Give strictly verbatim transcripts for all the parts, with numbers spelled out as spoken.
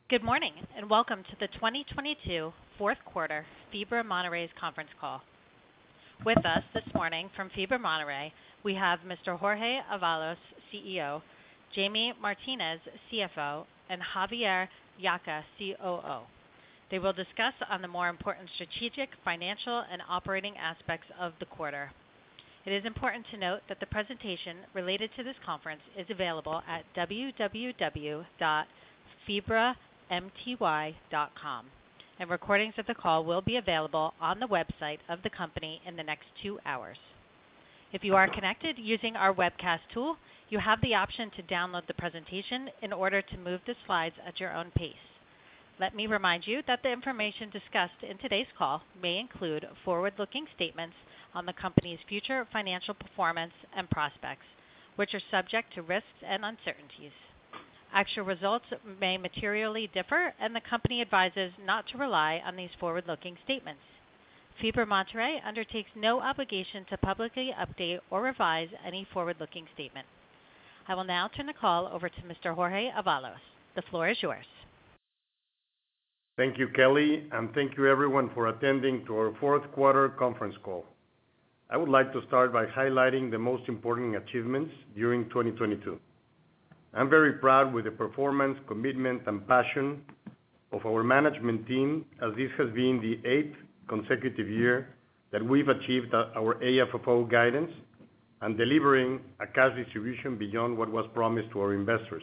Good morning, and welcome to the twenty twenty-two fourth quarter FIBRA Monterrey's conference call. With us this morning from FIBRA Monterrey, we have Mister Jorge Avalos, C E O, Jamie Martinez, C F O, and Javier Yaca, C O O. They will discuss on the more important strategic, financial, and operating aspects of the quarter. It is important to note that the presentation related to this conference is available at w w w dot fibra m t y dot com, and recordings of the call will be available on the website of the company in the next two hours. If you are connected using our webcast tool, you have the option to download the presentation in order to move the slides at your own pace. Let me remind you that the information discussed in today's call may include forward-looking statements on the company's future financial performance and prospects, which are subject to risks and uncertainties. Actual results may materially differ, and the company advises not to rely on these forward-looking statements. FIBRA Monterrey undertakes no obligation to publicly update or revise any forward-looking statement. I will now turn the call over to Mister Jorge Avalos. The floor is yours. Thank you, Kelly, and thank you everyone for attending to our fourth quarter conference call. I would like to start by highlighting the most important achievements during twenty twenty-two. I'm very proud with the performance, commitment, and passion of our management team, as this has been the eighth consecutive year that we've achieved our A F F O guidance and delivering a cash distribution beyond what was promised to our investors.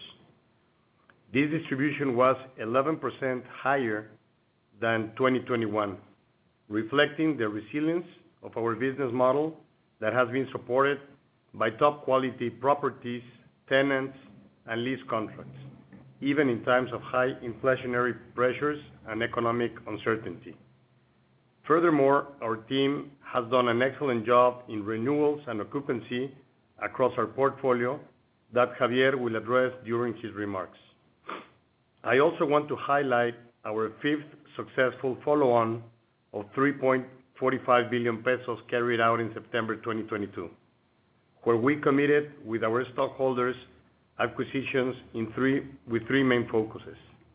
This distribution was eleven percent higher than twenty twenty-one, reflecting the resilience of our business model that has been supported by top-quality properties, tenants, and lease contracts, even in times of high inflationary pressures and economic uncertainty. Furthermore, our team has done an excellent job in renewals and occupancy across our portfolio that Javier will address during his remarks. I also want to highlight our fifth successful follow-on of three point four five billion pesos carried out in September twenty twenty-two, where we committed with our stockholders acquisitions in three with three main focuses.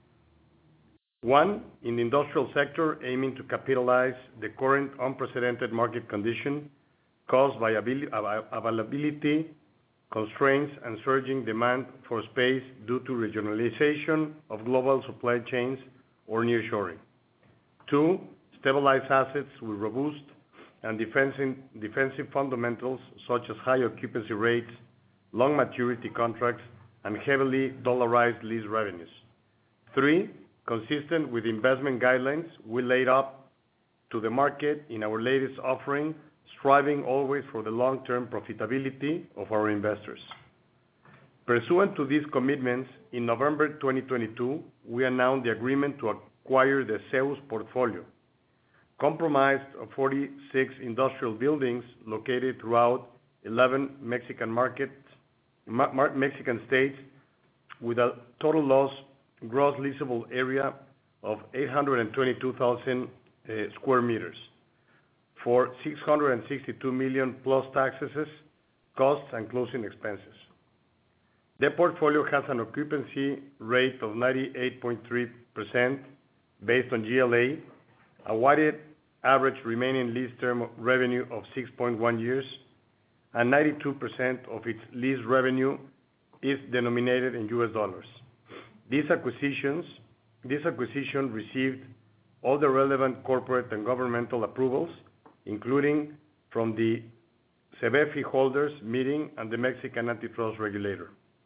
One, in the industrial sector, aiming to capitalize the current unprecedented market condition caused by availability constraints and surging demand for space due to regionalization of global supply chains or nearshoring. Two, stabilized assets with robust and defensive, defensive fundamentals such as high occupancy rates, long maturity contracts, and heavily dollarized lease revenues. Three, consistent with investment guidelines we laid up to the market in our latest offering, striving always for the long-term profitability of our investors. Pursuant to these commitments, in November twenty twenty-two, we announced the agreement to acquire the Zeus portfolio, comprised of forty-six industrial buildings located throughout eleven Mexican markets, Mexican states, with a total gross leasable area of eight hundred twenty-two thousand uh, square meters for six hundred sixty-two million plus taxes, costs, and closing expenses. The portfolio has an occupancy rate of ninety-eight point three percent based on G L A, a weighted average remaining lease term revenue of six point one years, and ninety-two percent of its lease revenue is denominated in U S dollars. These acquisitions, this acquisition received all the relevant corporate and governmental approvals, including from the SEBEFI holders meeting and the Mexican antitrust regulator.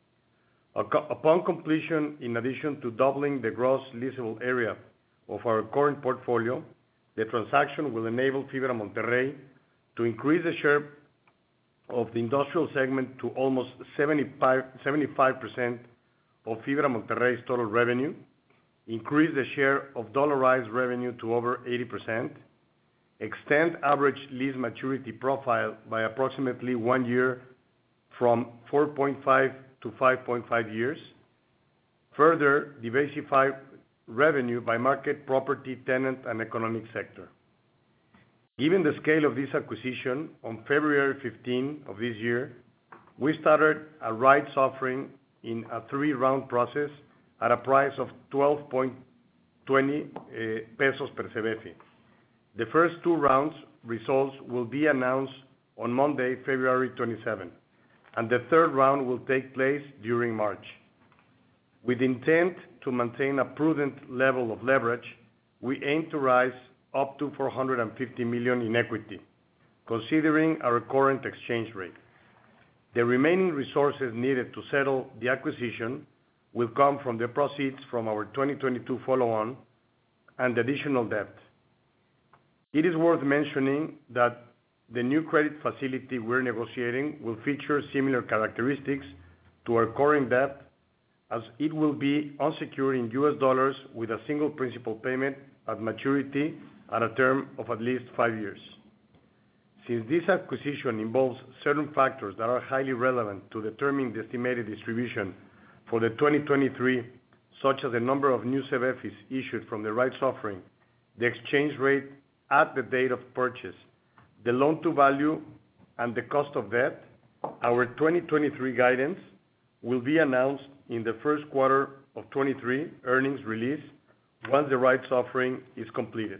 Upon completion, in addition to doubling the gross leasable area of our current portfolio, the transaction will enable FIBRA Monterrey to increase the share of the industrial segment to almost seventy-five percent of FIBRA Monterrey's total revenue, increase the share of dollarized revenue to over eighty percent, extend average lease maturity profile by approximately one year from four point five to five point five years, further diversify revenue by market, property, tenant, and economic sector. Given the scale of this acquisition, on February fifteenth of this year, we started a rights offering in a three-round process at a price of twelve point two zero pesos per CBF. The first two rounds results will be announced on Monday, February twenty-seventh, and the third round will take place during March. With intent to maintain a prudent level of leverage, we aim to rise up to four hundred fifty million in equity, considering our current exchange rate. The remaining resources needed to settle the acquisition will come from the proceeds from our twenty twenty-two follow-on and additional debt. It is worth mentioning that the new credit facility we're negotiating will feature similar characteristics to our current debt, as it will be unsecured in U S dollars with a single principal payment at maturity at a term of at least five years. Since this acquisition involves certain factors that are highly relevant to determine the estimated distribution for the twenty twenty-three, such as the number of new CBFs issued from the rights offering, the exchange rate at the date of purchase, the loan-to-value, and the cost of debt, our twenty twenty-three guidance will be announced in the first quarter of twenty-three earnings release once the rights offering is completed.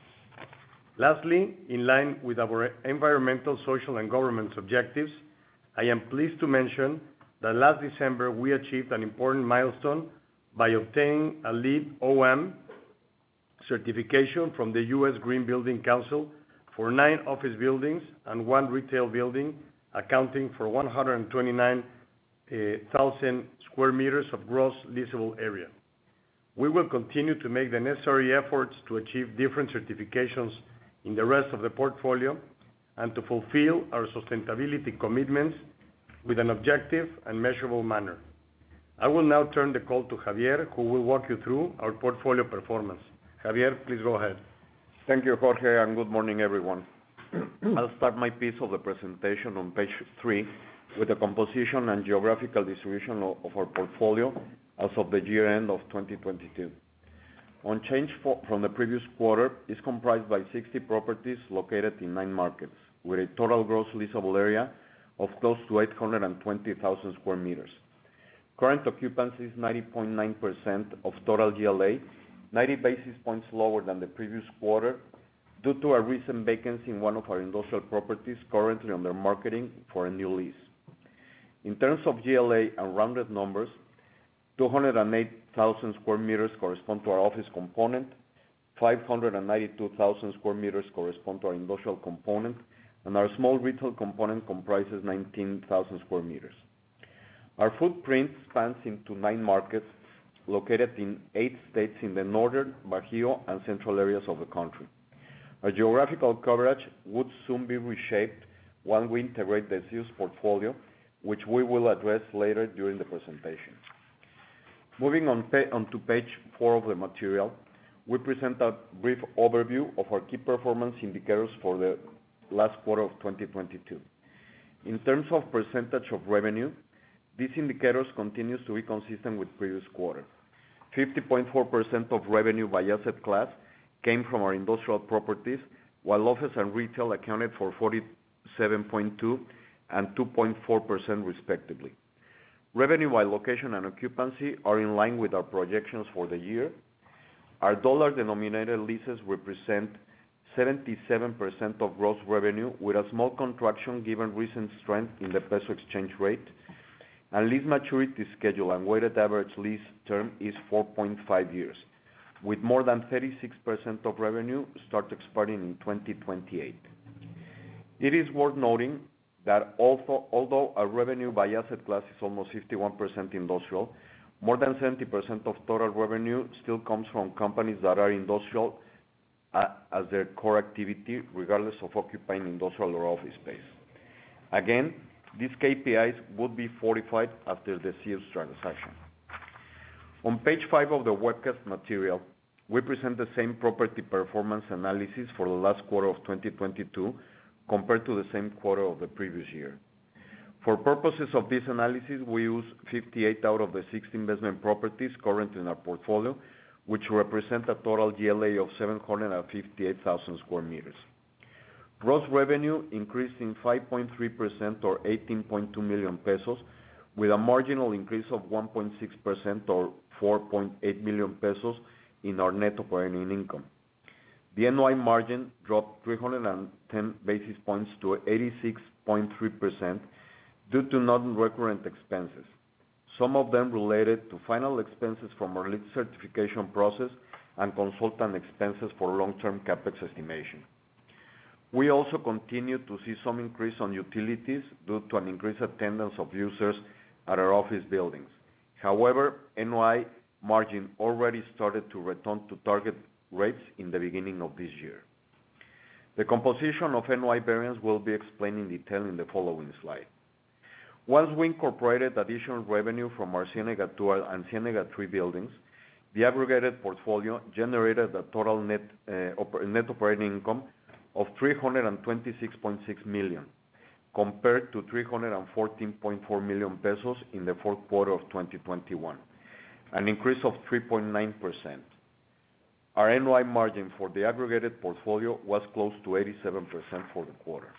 Lastly, in line with our environmental, social, and governance objectives, I am pleased to mention that last December we achieved an important milestone by obtaining a LEED O M certification from the U S Green Building Council for nine office buildings and one retail building, accounting for one hundred twenty-nine thousand square meters of gross leasable area. We will continue to make the necessary efforts to achieve different certifications in the rest of the portfolio and to fulfill our sustainability commitments with an objective and measurable manner. I will now turn the call to Javier, who will walk you through our portfolio performance. Javier, please go ahead. Thank you, Jorge, and good morning, everyone. I'll start my piece of the presentation on page three with the composition and geographical distribution of our portfolio as of the year-end of twenty twenty-two. Unchanged from the previous quarter, is comprised by sixty properties located in nine markets, with a total gross leasable area of close to eight hundred twenty thousand square meters. Current occupancy is ninety point nine percent of total G L A, ninety basis points lower than the previous quarter, due to a recent vacancy in one of our industrial properties currently under marketing for a new lease. In terms of G L A and rounded numbers, two hundred eight thousand square meters correspond to our office component, five hundred ninety-two thousand square meters correspond to our industrial component, and our small retail component comprises nineteen thousand square meters. Our footprint spans into nine markets located in eight states in the northern, Bajío, and central areas of the country. Our geographical coverage would soon be reshaped when we integrate the Z I U S portfolio, which we will address later during the presentation. Moving on, on to page four of the material, we present a brief overview of our key performance indicators for the last quarter of twenty twenty-two. In terms of percentage of revenue, these indicators continues to be consistent with previous quarter. fifty point four percent of revenue by asset class came from our industrial properties, while office and retail accounted for forty-seven point two and two point four percent respectively. Revenue by location and occupancy are in line with our projections for the year. Our dollar-denominated leases represent seventy-seven percent of gross revenue, with a small contraction given recent strength in the peso exchange rate, and lease maturity schedule and weighted average lease term is four point five years, with more than thirty-six percent of revenue start expiring in twenty twenty-eight. It is worth noting that although, although our revenue by asset class is almost fifty-one percent industrial, more than seventy percent of total revenue still comes from companies that are industrial uh, as their core activity, regardless of occupying industrial or office space. Again, these K P Is would be fortified after the Z I U S transaction. On page five of the webcast material, we present the same property performance analysis for the last quarter of twenty twenty-two compared to the same quarter of the previous year. For purposes of this analysis, we use fifty-eight out of the sixty investment properties currently in our portfolio, which represent a total G L A of seven hundred fifty-eight thousand square meters. Gross revenue increased in five point three percent or eighteen point two million pesos, with a marginal increase of one point six percent or four point eight million pesos in our net operating income. The N O I margin dropped three hundred ten basis points to eighty-six point three percent due to non-recurrent expenses, some of them related to final expenses from our LEED certification process and consultant expenses for long-term CapEx estimation. We also continue to see some increase on utilities due to an increased attendance of users at our office buildings. However, N O I margin already started to return to target rates in the beginning of this year. The composition of N O I variance will be explained in detail in the following slide. Once we incorporated additional revenue from our Ciénega two and Ciénega three buildings, the aggregated portfolio generated a total net uh, op net operating income of three hundred twenty-six point six million, compared to three hundred fourteen point four million pesos in the fourth quarter of twenty twenty-one, an increase of three point nine percent. Our N O I margin for the aggregated portfolio was close to eighty-seven percent for the quarter.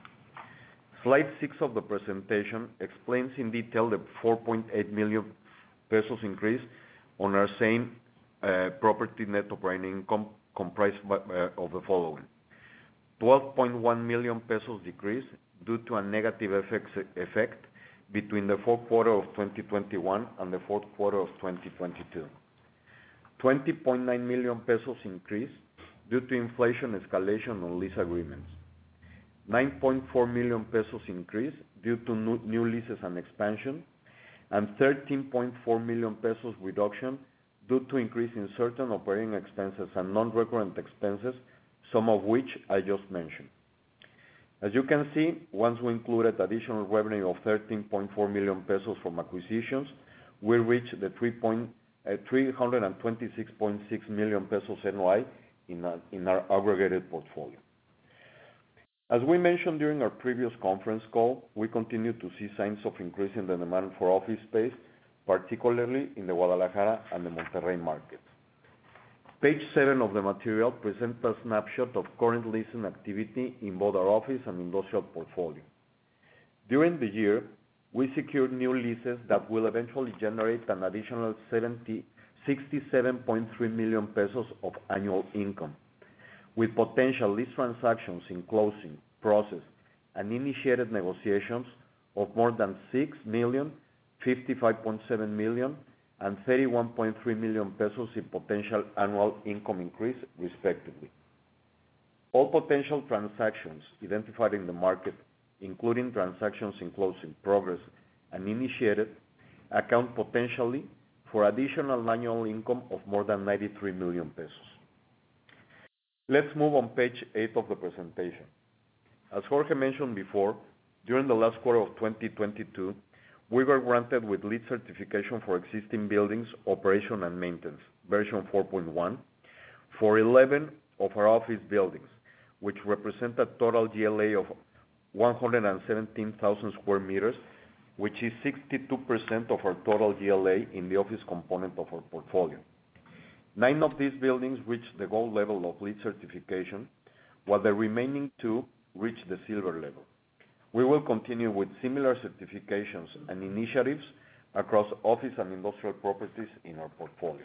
Slide six of the presentation explains in detail the four point eight million pesos increase on our same uh, property net operating income, comprised by, uh, of the following: twelve point one million pesos decrease due to a negative F X effect between the fourth quarter of twenty twenty-one and the fourth quarter of twenty twenty-two. twenty point nine million pesos increase due to inflation escalation on lease agreements. nine point four million pesos increase due to new, new leases and expansion, and thirteen point four million pesos reduction due to increase in certain operating expenses and non-recurrent expenses, some of which I just mentioned. As you can see, once we included additional revenue of thirteen point four million pesos from acquisitions, we reached the three hundred twenty-six point six million pesos N O I in, a, in our aggregated portfolio. As we mentioned during our previous conference call, we continue to see signs of increase in the demand for office space, particularly in the Guadalajara and the Monterrey markets. Page seven of the material presents a snapshot of current leasing activity in both our office and industrial portfolio. During the year, we secured new leases that will eventually generate an additional sixty-seven point three million pesos of annual income, with potential lease transactions in closing, process, and initiated negotiations of more than six million, fifty-five point seven million, and thirty-one point three million pesos in potential annual income increase, respectively. All potential transactions identified in the market, including transactions in closing, progress, and initiated, account potentially for additional annual income of more than ninety-three million pesos. Let's move on page eight of the presentation. As Jorge mentioned before, during the last quarter of twenty twenty-two, we were granted with LEED certification for existing buildings, operation and maintenance, version four point one, for eleven of our office buildings, which represent a total G L A of one hundred seventeen thousand square meters, which is sixty-two percent of our total G L A in the office component of our portfolio. Nine of these buildings reached the gold level of LEED certification, while the remaining two reached the silver level. We will continue with similar certifications and initiatives across office and industrial properties in our portfolio.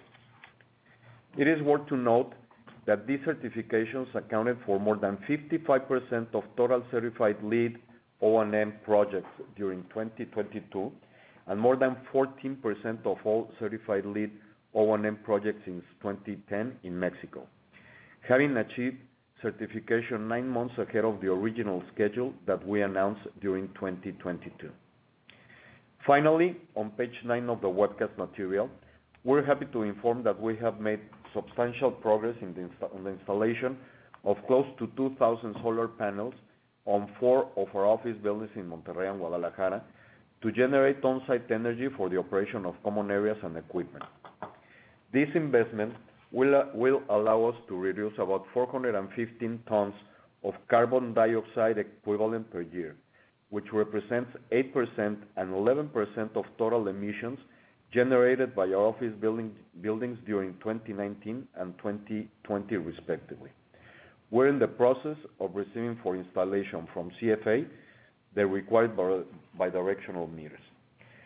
It is worth to note that these certifications accounted for more than fifty-five percent of total certified LEED O and M projects during twenty twenty-two, and more than fourteen percent of all certified LEED O and M projects since twenty ten in Mexico, having achieved certification nine months ahead of the original schedule that we announced during twenty twenty-two. Finally, on page nine of the webcast material, we're happy to inform that we have made substantial progress in the, insta- in the installation of close to two thousand solar panels on four of our office buildings in Monterrey and Guadalajara to generate on-site energy for the operation of common areas and equipment. This investment will, uh, will allow us to reduce about four hundred fifteen tons of carbon dioxide equivalent per year, which represents eight percent and eleven percent of total emissions generated by our office building, buildings during twenty nineteen and twenty twenty respectively. We're in the process of receiving for installation from C F A the required bi- bidirectional meters.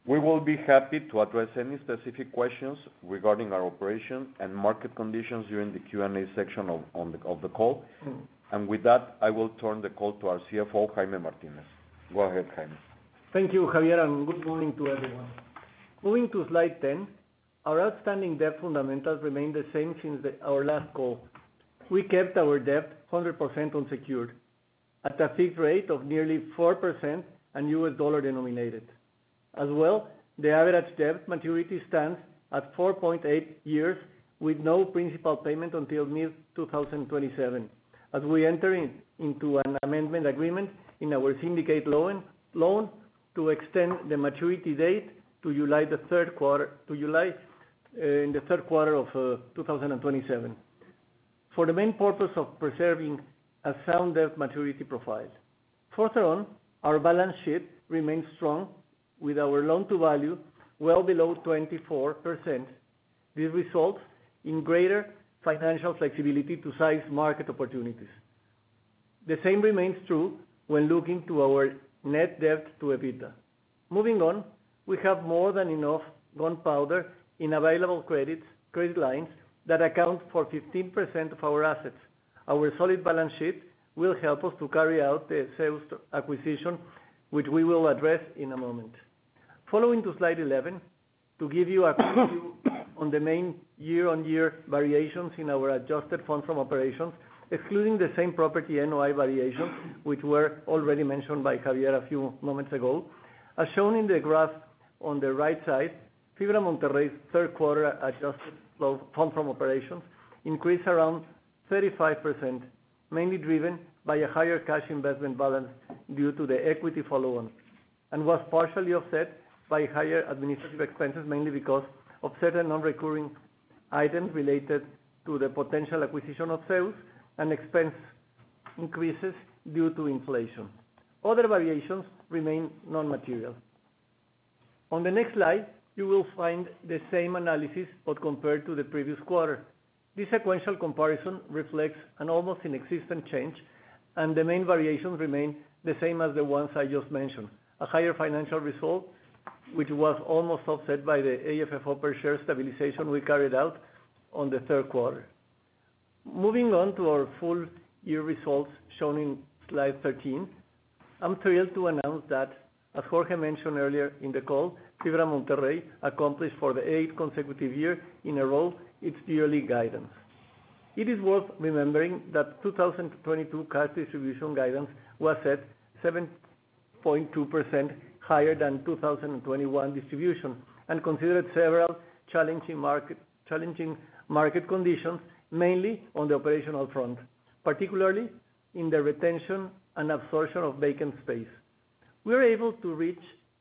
We will be happy to address any specific questions regarding our operation and market conditions during the Q and A section of the call. With that, I will turn the call to our C F O, Jaime Martinez. Go ahead, Jaime. Thank you, Javier, and good morning to everyone. Moving to slide ten, our outstanding debt fundamentals remain the same since our last call. We kept our debt one hundred percent unsecured at a fixed rate of nearly four percent and U S dollar denominated. As well, the average debt maturity stands at four point eight years with no principal payment until mid twenty twenty-seven, as we enter in, into an amendment agreement in our syndicate loan, loan to extend the maturity date to July the third quarter to July uh, in the third quarter of uh, two thousand twenty-seven, for the main purpose of preserving a sound debt maturity profile. Further on, our balance sheet remains strong with our loan-to-value well below twenty-four percent. This results in greater financial flexibility to seize market opportunities. The same remains true when looking to our net debt to EBITDA. Moving on, we have more than enough gunpowder in available credits, credit lines that account for fifteen percent of our assets. Our solid balance sheet will help us to carry out the Zeus acquisition, which we will address in a moment. Following to slide eleven, to give you a quick view on the main year-on-year variations in our adjusted funds from operations, excluding the same property N O I variations, which were already mentioned by Javier a few moments ago. As shown in the graph on the right side, Fibra Monterrey's third quarter adjusted fund from operations increased around thirty-five percent, mainly driven by a higher cash investment balance due to the equity follow-on, and was partially offset by higher administrative expenses, mainly because of certain non-recurring items related to the potential acquisition of Zeus and expense increases due to inflation. Other variations remain non-material. On the next slide, you will find the same analysis but compared to the previous quarter. This sequential comparison reflects an almost inexistent change, and the main variations remain the same as the ones I just mentioned. A higher financial result, which was almost offset by the A F F O per share stabilization we carried out on the third quarter. Moving on to our full year results shown in slide thirteen, I'm thrilled to announce that, as Jorge mentioned earlier in the call, Fibra Monterrey accomplished for the eighth consecutive year in a row its yearly guidance. It is worth remembering that two thousand twenty-two cash distribution guidance was set seven point two percent higher than two thousand twenty-one distribution, and considered several challenging market, challenging market conditions, mainly on the operational front, particularly in the retention and absorption of vacant space. We were able to reach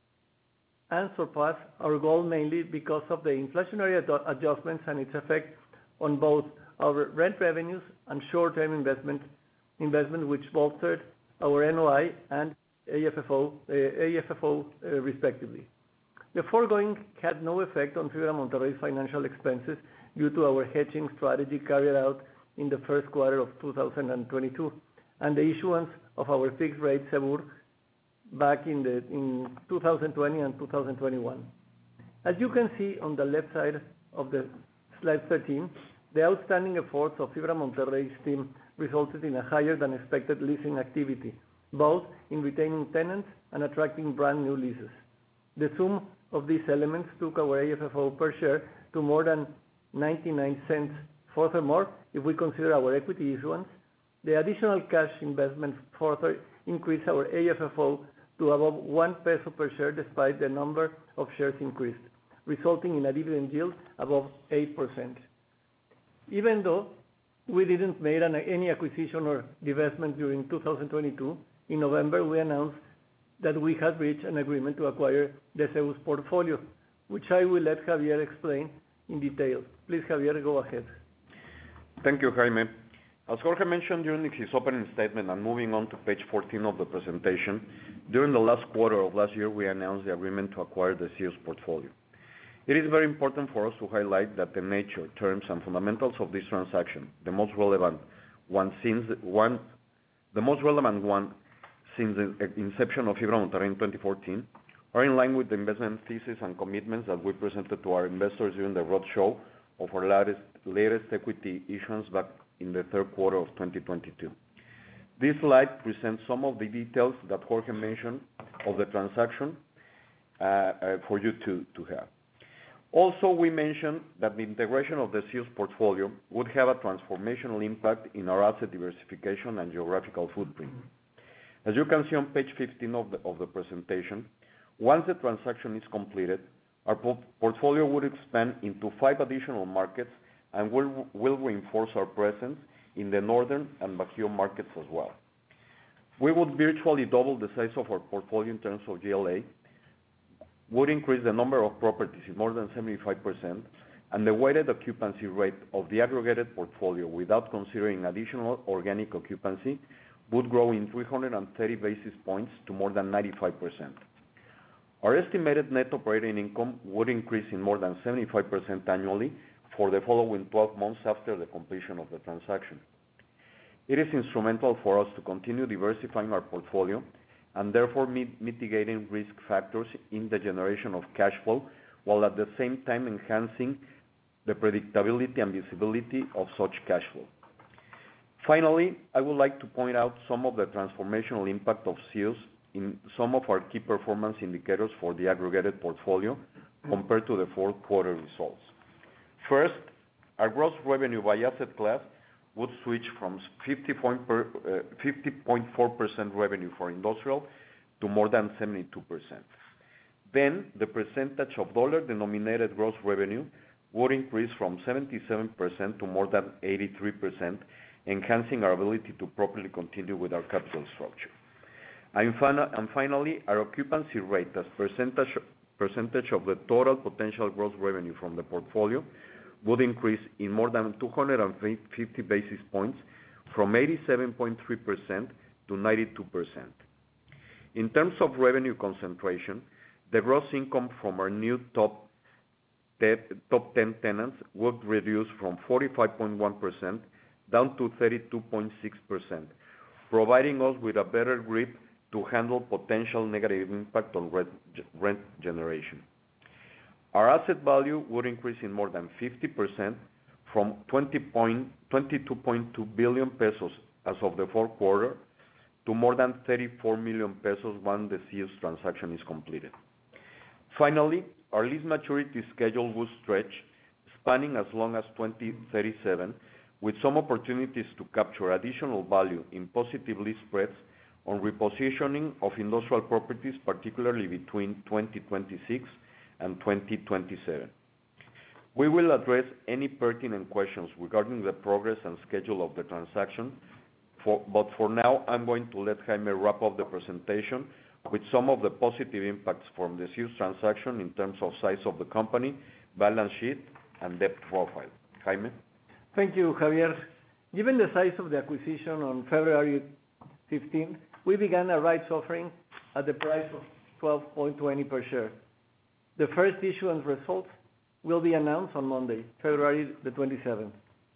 and surpass our goal mainly because of the inflationary ad- adjustments and its effect on both our rent revenues and short-term investment, investment which bolstered our N O I and A F F O, uh, A F F O uh, respectively. The foregoing had no effect on Fibra Monterrey's financial expenses due to our hedging strategy carried out in the first quarter of two thousand twenty-two and the issuance of our fixed rate Cebur back in, the, in two thousand twenty and two thousand twenty-one. As you can see on the left side of the slide thirteen, the outstanding efforts of Fibra Monterrey's team resulted in a higher than expected leasing activity, both in retaining tenants and attracting brand new leases. The sum of these elements took our A F F O per share to more than ninety-nine cents. Furthermore, if we consider our equity issuance, the additional cash investment further increased our A F F O to above one peso per share despite the number of shares increased, resulting in a dividend yield above eight percent. Even though we didn't make an, any acquisition or divestment during two thousand twenty-two, in November we announced that we had reached an agreement to acquire the Zeus portfolio, which I will let Javier explain in detail. Please, Javier, go ahead. Thank you, Jaime. As Jorge mentioned during his opening statement, and moving on to page fourteen of the presentation, during the last quarter of last year, we announced the agreement to acquire the Zeus portfolio. It is very important for us to highlight that the nature, terms, and fundamentals of this transaction, the most relevant one since one, the most relevant one since the inception of Fibra Monterrey in twenty fourteen, are in line with the investment thesis and commitments that we presented to our investors during the roadshow of our latest, latest equity issuance back in the third quarter of twenty twenty-two. This slide presents some of the details that Jorge mentioned of the transaction uh, uh, for you to, to have. Also, we mentioned that the integration of the C I U S portfolio would have a transformational impact in our asset diversification and geographical footprint. As you can see on page fifteen of the, of the presentation, once the transaction is completed, our portfolio would expand into five additional markets and will, will reinforce our presence in the northern and Bajío markets as well. We would virtually double the size of our portfolio in terms of G L A, would increase the number of properties in more than seventy-five percent, and the weighted occupancy rate of the aggregated portfolio without considering additional organic occupancy would grow in three hundred thirty basis points to more than ninety-five percent. Our estimated net operating income would increase in more than seventy-five percent annually for the following twelve months after the completion of the transaction. It is instrumental for us to continue diversifying our portfolio and therefore mit mitigating risk factors in the generation of cash flow, while at the same time enhancing the predictability and visibility of such cash flow. Finally, I would like to point out some of the transformational impact of C I U S in some of our key performance indicators for the aggregated portfolio compared to the fourth quarter results. First, our gross revenue by asset class would switch from fifty point four percent revenue for industrial to more than seventy-two percent. Then, the percentage of dollar-denominated gross revenue would increase from seventy-seven percent to more than eighty-three percent, enhancing our ability to properly continue with our capital structure. And, and finally, our occupancy rate as percentage, percentage of the total potential gross revenue from the portfolio would increase in more than two hundred fifty basis points from eighty-seven point three percent to ninety-two percent. In terms of revenue concentration, the gross income from our new top, top ten tenants would reduce from forty-five point one percent down to thirty-two point six percent, providing us with a better grip to handle potential negative impact on rent, rent generation. Our asset value would increase in more than fifty percent from twenty-two point two billion pesos as of the fourth quarter to more than thirty-four million pesos once the C I U S transaction is completed. Finally, our lease maturity schedule will stretch, spanning as long as twenty thirty-seven, with some opportunities to capture additional value in positive lease spreads on repositioning of industrial properties, particularly between twenty twenty-six and twenty twenty-seven. We will address any pertinent questions regarding the progress and schedule of the transaction, for, but for now, I'm going to let Jaime wrap up the presentation with some of the positive impacts from the C I U S transaction in terms of size of the company, balance sheet, and debt profile. Jaime? Thank you, Javier. Given the size of the acquisition on February fifteenth, we began a rights offering at the price of twelve point twenty per share. The first issuance results will be announced on Monday, February the twenty-seventh.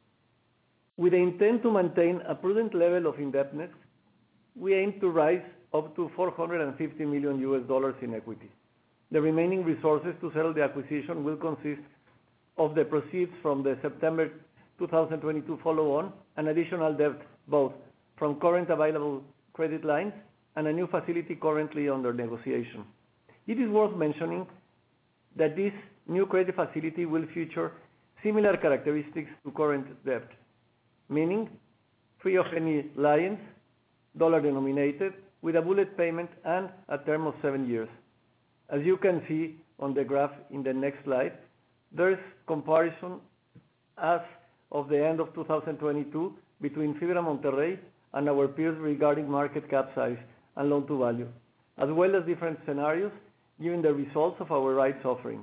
With the intent to maintain a prudent level of indebtedness, we aim to raise up to four hundred fifty million U S dollars in equity. The remaining resources to settle the acquisition will consist of the proceeds from the September two thousand twenty-two follow-on and additional debt, both from current available credit lines and a new facility currently under negotiation. It is worth mentioning that this new credit facility will feature similar characteristics to current debt, meaning free of any liens, dollar-denominated, with a bullet payment and a term of seven years. As you can see on the graph in the next slide, there is comparison as of the end of two thousand twenty-two between Fibra Monterrey and our peers regarding market cap size and loan-to-value, as well as different scenarios given the results of our rights offering.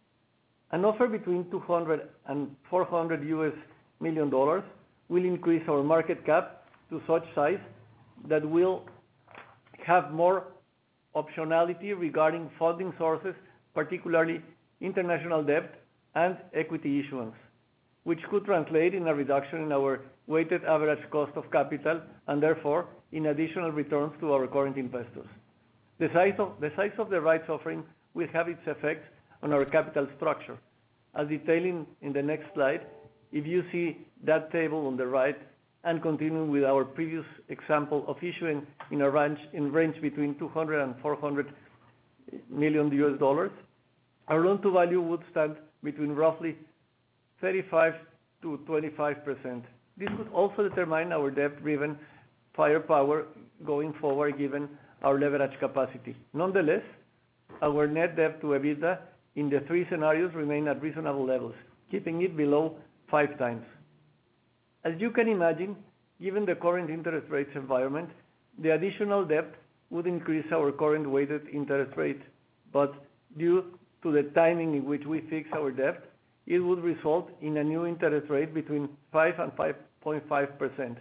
An offer between two hundred and four hundred U S million dollars will increase our market cap to such size that will have more optionality regarding funding sources, particularly international debt and equity issuance, which could translate in a reduction in our weighted average cost of capital and therefore in additional returns to our current investors. The size of the size of the rights offering will have its effect on our capital structure. As detailed in the next slide, if you see that table on the right, and continuing with our previous example of issuing in a range in range between two hundred and four hundred million U S dollars, our loan to value would stand between roughly thirty-five to twenty-five percent. This would also determine our debt-driven firepower going forward, given our leverage capacity. Nonetheless, our net debt to EBITDA in the three scenarios remain at reasonable levels, keeping it below five times. As you can imagine, given the current interest rates environment, the additional debt would increase our current weighted interest rate, but due to the timing in which we fix our debt, it would result in a new interest rate between five and five point five percent,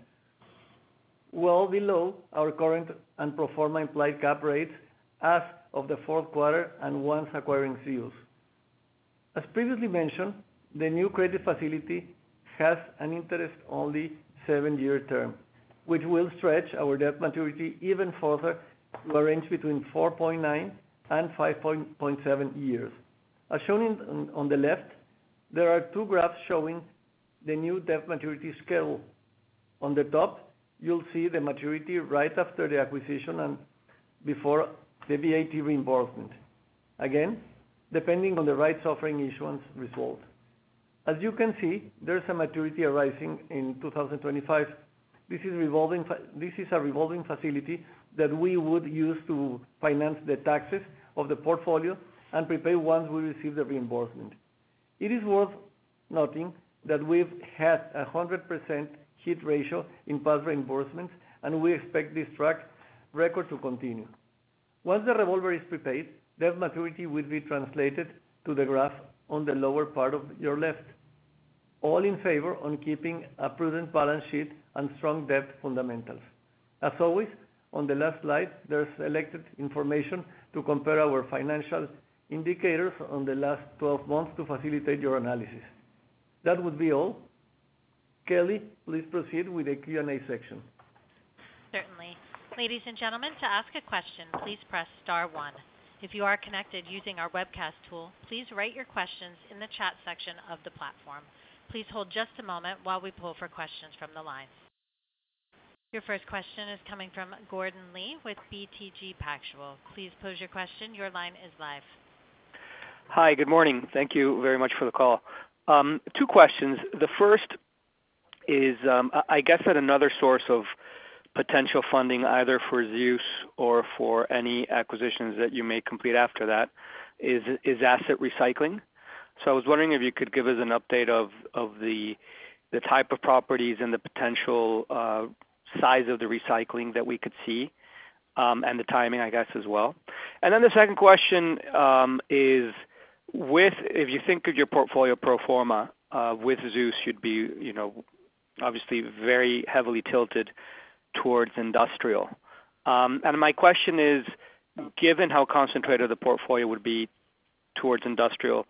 well below our current and pro forma implied cap rates as of the fourth quarter and once acquiring C E Us. As previously mentioned, the new credit facility has an interest-only seven-year term, which will stretch our debt maturity even further to a range between four point nine and five point seven years. As shown in, on the left, there are two graphs showing the new debt maturity schedule. On the top, you'll see the maturity right after the acquisition and before the V A T reimbursement. Again, depending on the rights offering issuance result. As you can see, there's a maturity arising in two thousand twenty-five. This is revolving. This is a revolving facility that we would use to finance the taxes of the portfolio and prepay once we receive the reimbursement. It is worth noting that we've had a hundred percent hit ratio in past reimbursements, and we expect this track record to continue. Once the revolver is prepaid, debt maturity will be translated to the graph on the lower part of your left. All in favor on keeping a prudent balance sheet and strong debt fundamentals. As always, on the last slide, there's selected information to compare our financial indicators on the last twelve months to facilitate your analysis. That would be all. Kelly, please proceed with the Q and A section. Certainly. Ladies and gentlemen, to ask a question, please press star one. If you are connected using our webcast tool, please write your questions in the chat section of the platform. Please hold just a moment while we pull for questions from the line. Your first question is coming from Gordon Lee with B T G Pactual. Please pose your question. Your line is live. Hi, good morning. Thank you very much for the call. Um, two questions. The first is, um, I guess that another source of potential funding either for Zeus or for any acquisitions that you may complete after that is is asset recycling. So I was wondering if you could give us an update of, of the the type of properties and the potential uh, size of the recycling that we could see, um, and the timing, I guess, as well. And then the second question um, is, with if you think of your portfolio pro forma, uh, with Zeus, you'd be, you know, obviously very heavily tilted towards industrial. Um, and my question is, given how concentrated the portfolio would be towards industrial,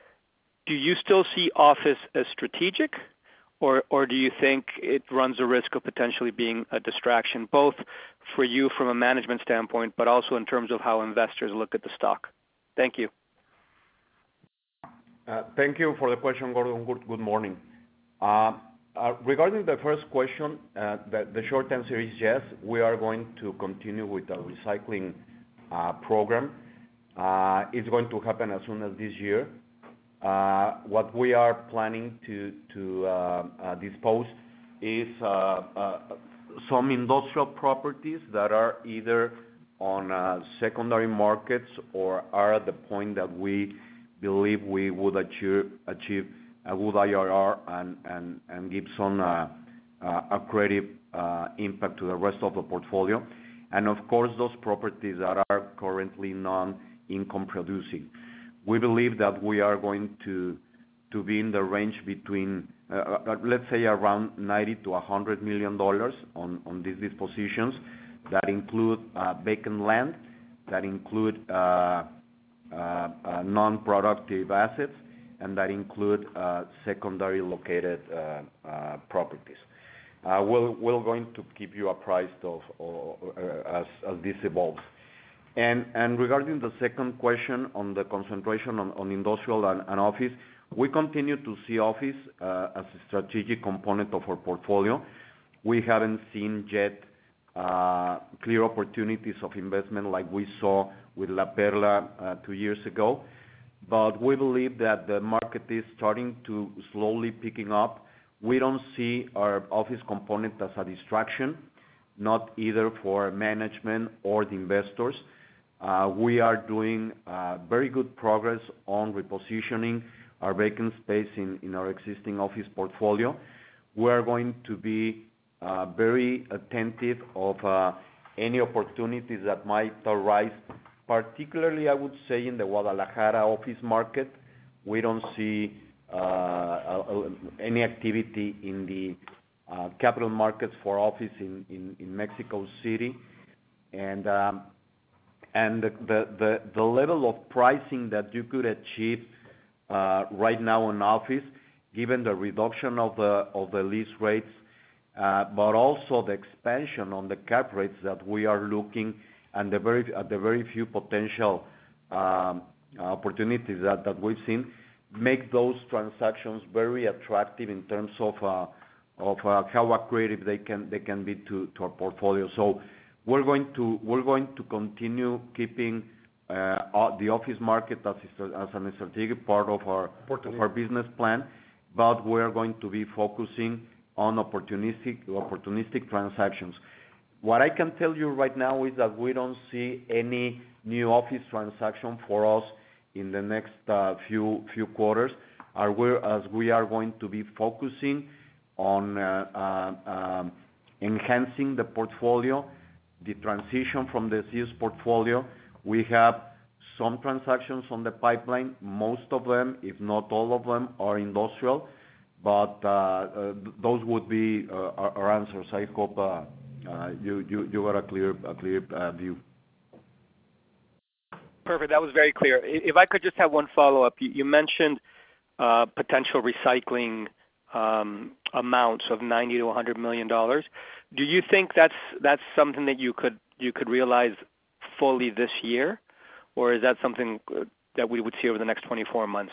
do you still see office as strategic, or or do you think it runs the risk of potentially being a distraction, both for you from a management standpoint, but also in terms of how investors look at the stock? Thank you. Uh, thank you for the question, Gordon. Good, good morning. Uh, uh, regarding the first question, uh, the, the short answer is yes. We are going to continue with the recycling uh, program. Uh, it's going to happen as soon as this year. Uh, what we are planning to, to uh, uh, dispose is uh, uh, some industrial properties that are either on uh, secondary markets or are at the point that we believe we would achieve, achieve a good I R R and, and, and give some uh, uh, accretive uh, impact to the rest of the portfolio. And of course, those properties that are currently non-income producing. We believe that we are going to to be in the range between, uh, let's say, around ninety to one hundred million dollars on, on these dispositions that include uh, vacant land, that include uh, uh, uh, non-productive assets, and that include uh, secondary located uh, uh, properties. Uh, we'll, we're going to keep you apprised of, of uh, as, as this evolves. And regarding the second question on the concentration on industrial and office, we continue to see office as a strategic component of our portfolio. We haven't seen yet clear opportunities of investment like we saw with La Perla two years ago. But we believe that the market is starting to slowly picking up. We don't see our office component as a distraction, not either for management or the investors. We are doing very good progress on repositioning our vacant space in our existing office portfolio. We are going to be very attentive of any opportunities that might arise, particularly, I would say, in the Guadalajara office market. We don't see any activity in the capital markets for office in Mexico City. And the level of pricing that you could achieve right now in office, given the reduction of the lease rates, but also the expansion on the cap rates that we are looking and the very few potential opportunities that we've seen, make those transactions very attractive in terms of how accretive they can be to our portfolio. So we're going to continue keeping the office market as a strategic part of our business plan, but we're going to be focusing on opportunistic transactions. What I can tell you right now is that we don't see any new office transaction for us in the next few quarters, as we are going to be focusing on enhancing the portfolio, the transition from the Sears portfolio. We have some transactions on the pipeline. Most of them, if not all of them, are industrial, but those would be our answers. I hope you got a clear view. Perfect. That was very clear. If I could just have one follow-up. You mentioned potential recycling amounts of ninety to one hundred million dollars. Do you think that's something that you could realize fully this year, or is that something that we would see over the next twenty-four months?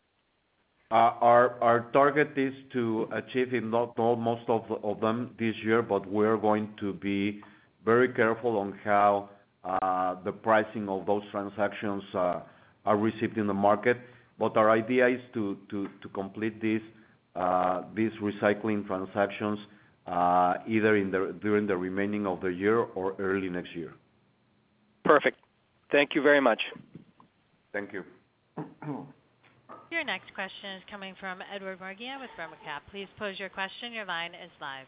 Our target is to achieve, if not all, most of them this year, but we're going to be very careful on how the pricing of those transactions are received in the market. But our idea is to complete these recycling transactions either during the remaining of the year or early next year. Perfect. Thank you very much. Thank you. Your next question is coming from Edward Murguia with Romacap. Please pose your question. Your line is live.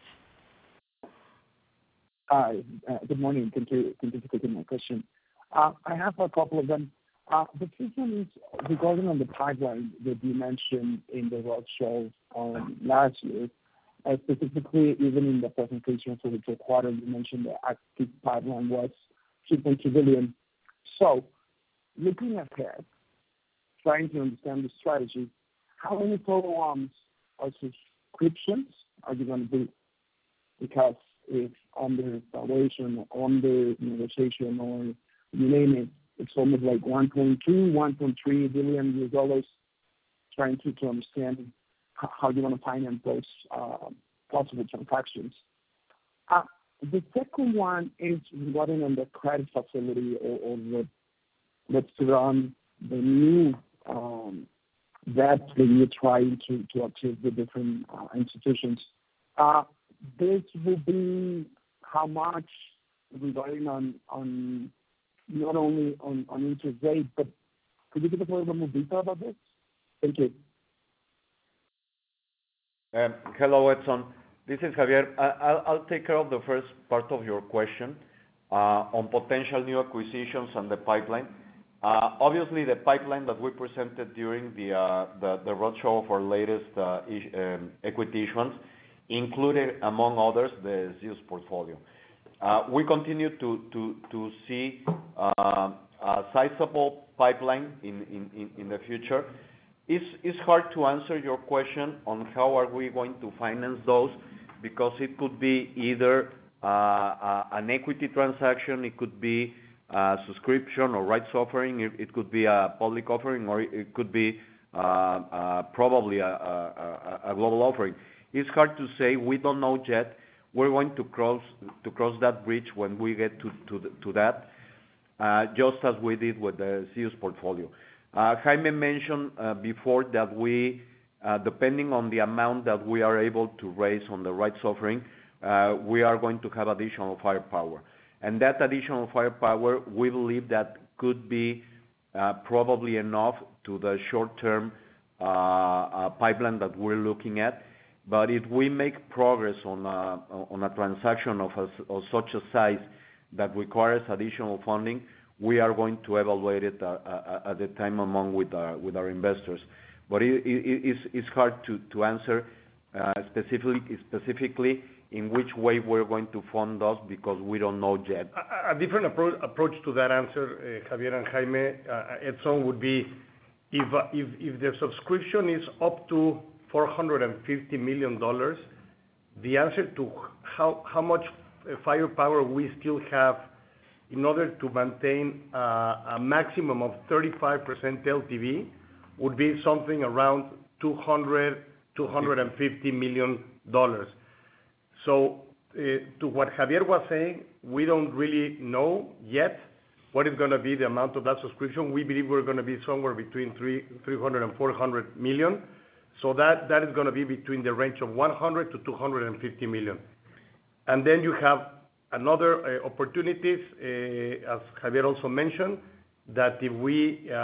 Hi. Good morning. Thank you. Thank you for taking my question. I have a couple of them. The first one is regarding on the pipeline that you mentioned in the roadshow last year. Specifically, even in the presentation for the third quarter, you mentioned the active pipeline was two point two billion. So looking ahead, trying to understand the strategy, how many follow-ons or subscriptions are you going to do? Because if under valuation, under negotiation, or you name it, it's almost like one point two, one point three billion U S dollars, trying to, to understand how you want to finance those uh, possible transactions. Uh, the second one is regarding on the credit facility or, or the, let's run the new um, debt that you're trying to, to achieve the different uh, institutions. Uh, this will be how much regarding on, on not only on, on interest rate, but could you give us a little bit more detail about this? Thank you. Um, hello, Edson. This is Javier. I, I'll, I'll take care of the first part of your question uh, on potential new acquisitions and the pipeline. Uh, obviously, the pipeline that we presented during the uh, the, the roadshow of our latest uh, ish, um, equity issuance included, among others, the Sears portfolio. Uh, we continue to to to see uh, a sizable pipeline in, in, in the future. It's, it's hard to answer your question on how are we going to finance those, because it could be either uh, uh, an equity transaction, it could be a subscription or rights offering. It, it could be a public offering, or it could be uh, uh, probably a, a, a global offering. It's hard to say. We don't know yet. We're going to cross to cross that bridge when we get to to, the, to that, uh, just as we did with the C I U S portfolio. Uh, Jaime mentioned uh, before that we, uh, depending on the amount that we are able to raise on the rights offering, uh, we are going to have additional firepower. And that additional firepower, we believe that could be uh, probably enough to the short-term uh, uh, pipeline that we're looking at. But if we make progress on a, on a transaction of, a, of such a size that requires additional funding, we are going to evaluate it uh, uh, at the time among with our, with our investors. But it, it, it's, it's hard to, to answer uh, specifically, specifically in which way we're going to fund those, because we don't know yet. A, a different appro approach to that answer, uh, Javier and Jaime, uh, Edson, would be if, uh, if, if the subscription is up to four hundred fifty million dollars, the answer to how, how much firepower we still have in order to maintain uh, a maximum of thirty-five percent L T V would be something around two hundred, two hundred fifty million dollars. So uh, to what Javier was saying, we don't really know yet what is going to be the amount of that subscription. We believe we're going to be somewhere between three, 300 and four hundred million. So that, that is going to be between the range of one hundred to two hundred fifty million. And then you have another uh, opportunities, uh, as Javier also mentioned, that if we uh, uh,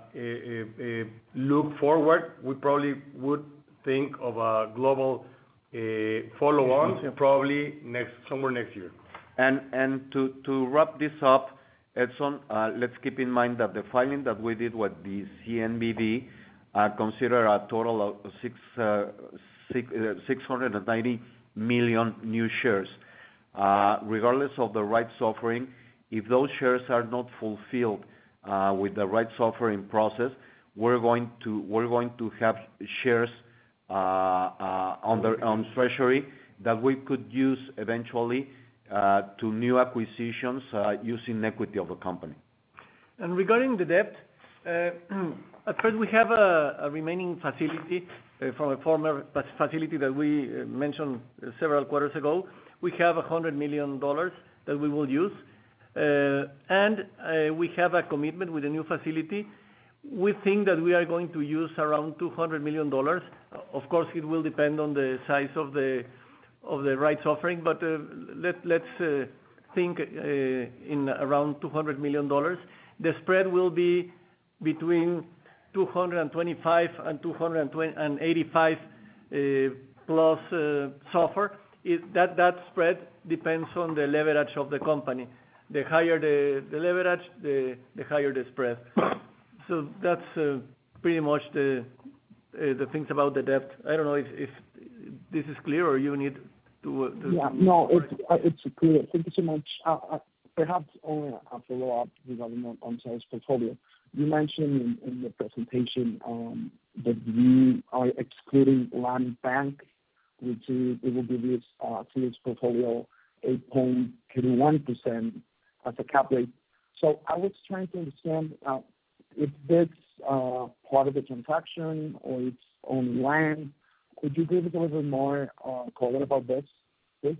uh, look forward, we probably would think of a global uh, follow-on, probably next somewhere next year. And and to to wrap this up, Edson, uh, let's keep in mind that the filing that we did with the C N B V uh, consider a total of six, uh, six, uh, six hundred ninety million new shares. Uh, regardless of the rights offering, if those shares are not fulfilled uh, with the rights offering process, we're going to we're going to have shares uh, uh, on the on Treasury that we could use eventually uh, to new acquisitions uh, using equity of the company. And regarding the debt, uh, at first we have a, a remaining facility uh, from a former facility that we uh, mentioned uh, several quarters ago. We have one hundred million dollars that we will use, uh, and uh, we have a commitment with the new facility. We think that we are going to use around two hundred million dollars. Of course, it will depend on the size of the of the rights offering, but uh, let, let's uh, think uh, in around two hundred million dollars. The spread will be between two hundred twenty-five and two hundred eighty-five uh, plus uh, SOFR. It, that, that spread depends on the leverage of the company. The higher the, the leverage, the, the higher the spread. So that's uh, pretty much the uh, the things about the debt. I don't know if, if this is clear or you need to. Uh, to yeah, to no, it's uh, it's clear. Thank you so much. Uh, uh, perhaps only a follow up regarding on, on sales portfolio. You mentioned in, in the presentation um, that you are excluding land bank, which is, it will give you uh, sales portfolio eight point two one percent as a cap rate. So I was trying to understand uh, if this uh, part of the transaction or it's only land. Could you give us a little bit more uh, color about this, please?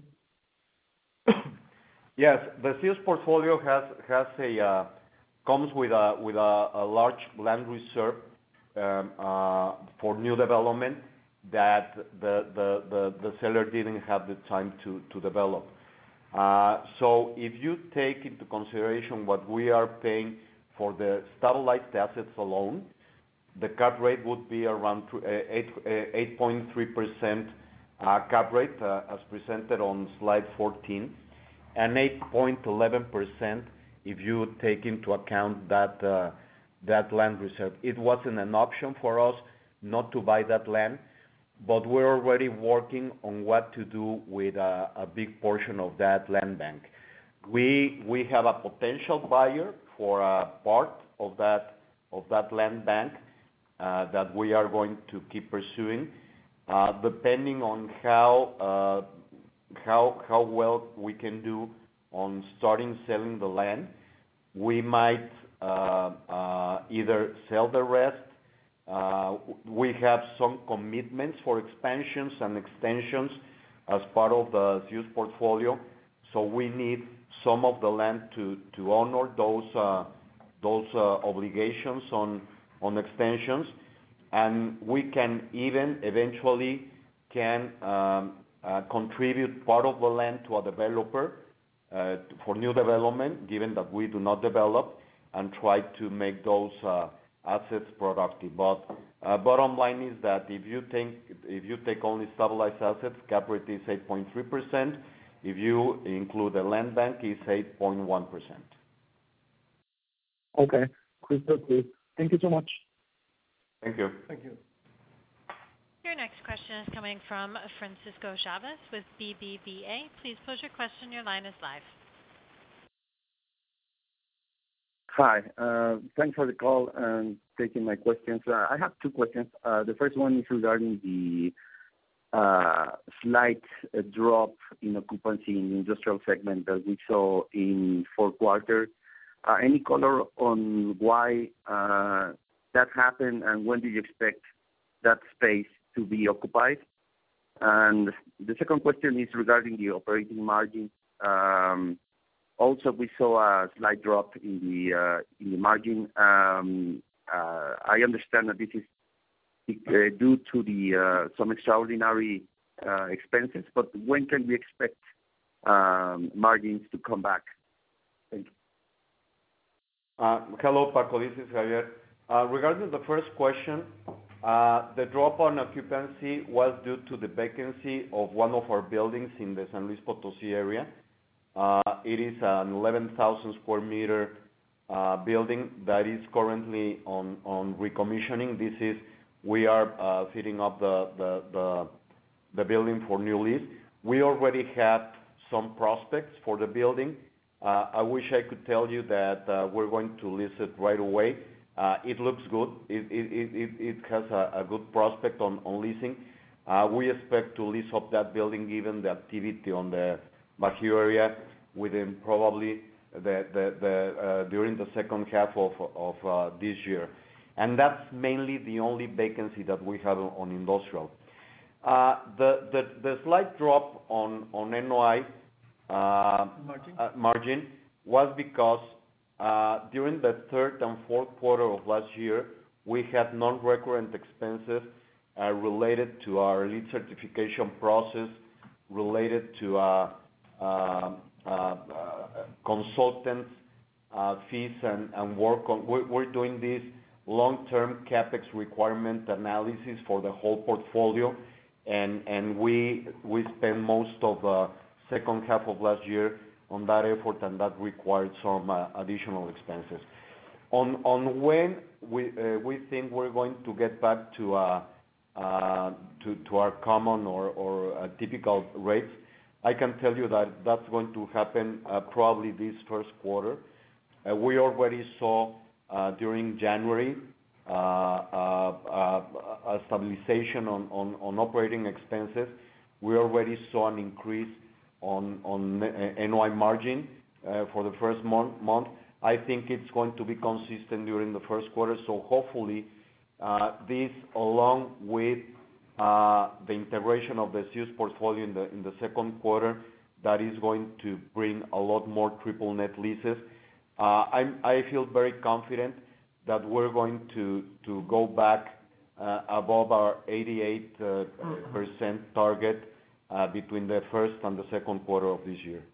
Yes, the C I U S portfolio has has a uh, comes with a with a, a large land reserve um, uh, for new development that the, the, the, the seller didn't have the time to, to develop. Uh, so if you take into consideration what we are paying for the stabilized assets alone, the cap rate would be around eight point three percent uh, cap rate uh, as presented on slide fourteen, and eight point one one percent if you take into account that, uh, that land reserve. It wasn't an option for us not to buy that land, but we're already working on what to do with a, a big portion of that land bank. We we have a potential buyer for a part of that of that land bank uh, that we are going to keep pursuing, uh, depending on how uh, how how well we can do on starting selling the land. we might either sell the rest. We have some commitments for expansions and extensions as part of the Sears portfolio, so we need some of the land to honor those obligations on extensions. And we can even eventually contribute part of the land to a developer for new development, given that we do not develop, and try to make those assets productive. But bottom line is that if you take only stabilized assets, cap rate is eight point three percent. If you include the land bank, it's eight point one percent. Okay. Crystal clear. Thank you so much. Thank you. Thank you. Your next question is coming from Francisco Chavez with B B V A. Please pose your question. Your line is live. Hi. Uh, thanks for the call and taking my questions. Uh, I have two questions. Uh, the first one is regarding the uh, slight uh, drop in occupancy in the industrial segment that we saw in fourth quarter. Uh, any color on why uh, that happened, and when do you expect that space to be occupied? And the second question is regarding the operating margin. Um, also, we saw a slight drop in the uh, in the margin. Um, uh, I understand that this is uh, due to the uh, some extraordinary uh, expenses, but when can we expect um, margins to come back? Thank you. Uh, hello, Paco. This is Javier. Uh, regarding the first question, uh, the drop on occupancy was due to the vacancy of one of our buildings in the San Luis Potosí area. Uh, it is an eleven thousand square meter uh, building that is currently on, on recommissioning. This is, we are uh, fitting up the, the, the, the building for new lease. We already have some prospects for the building. Uh, I wish I could tell you that uh, we're going to lease it right away. Uh, it looks good. It, it, it, it has a, a good prospect on, on leasing. Uh, we expect to lease up that building given the activity on the Bajío area within probably the, the, the, uh, during the second half of, of uh, this year. And that's mainly the only vacancy that we have on industrial. Uh, the, the, the slight drop on, on N O I Uh, Margin? uh, margin was because uh, during the third and fourth quarter of last year, we had non-recurrent expenses uh, related to our LEED certification process, related to uh, uh, uh, consultants uh, fees and, and work on. We're, we're doing this long-term capex requirement analysis for the whole portfolio, and and we we spend most of the second half of last year on that effort, and that required some uh, additional expenses. On on when we uh, we think we're going to get back to uh, uh, to to our common or or uh, typical rates, I can tell you that that's going to happen uh, probably this first quarter. Uh, we already saw uh, during January uh, uh, uh, a stabilization on, on, on operating expenses. We already saw an increase on on N O I margin uh, for the first month. month. I think it's going to be consistent during the first quarter. So hopefully, uh, this, along with uh, the integration of the Sears portfolio in the in the second quarter, that is going to bring a lot more triple net leases. Uh, I'm, I feel very confident that we're going to to go back uh, above our eighty-eight percent target Uh, between the first and the second quarter of this year.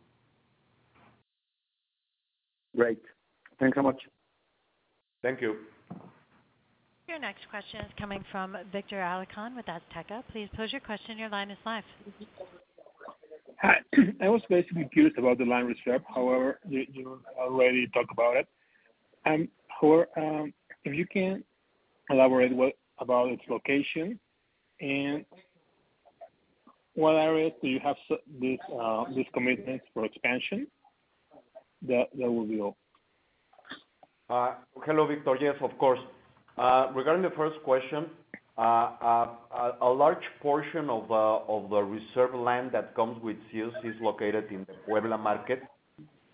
Great. Thanks so much. Thank you. Your next question is coming from Victor Alarcon with Azteca. Please pose your question. Your line is live. Hi. I was basically curious about the land reserve. However, you, you already talked about it. Um, however, um, if you can elaborate what, about its location and what areas do you have these uh, these commitments for expansion? That that will be all. Uh, hello, Victor. Yes, of course. Uh, regarding the first question, uh, uh, a large portion of uh, of the reserve land that comes with Sears is located in the Puebla market.